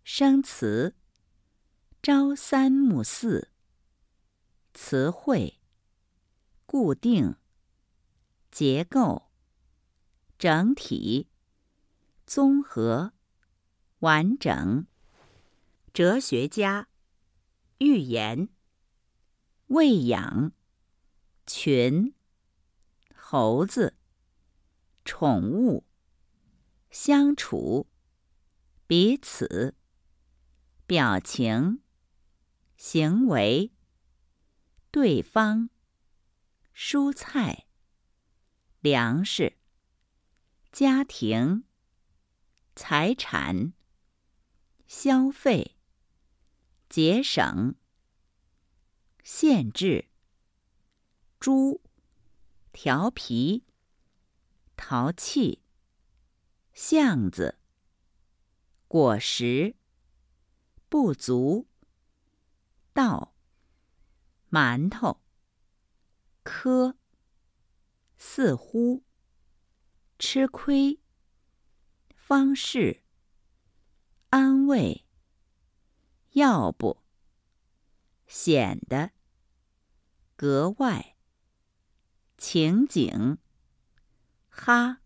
生词，朝三暮四。词汇，固定，结构，整体，综合，完整。哲学家，寓言，喂养，群，猴子，宠物，相处，彼此，表情，行为，对方，蔬菜，粮食，家庭，财产，消费，节省，限制，猪，调皮，淘气，巷子，果实，不足，稻，馒头，科，似乎，吃亏，方式，安慰，要不，显得，格外，情景，哈。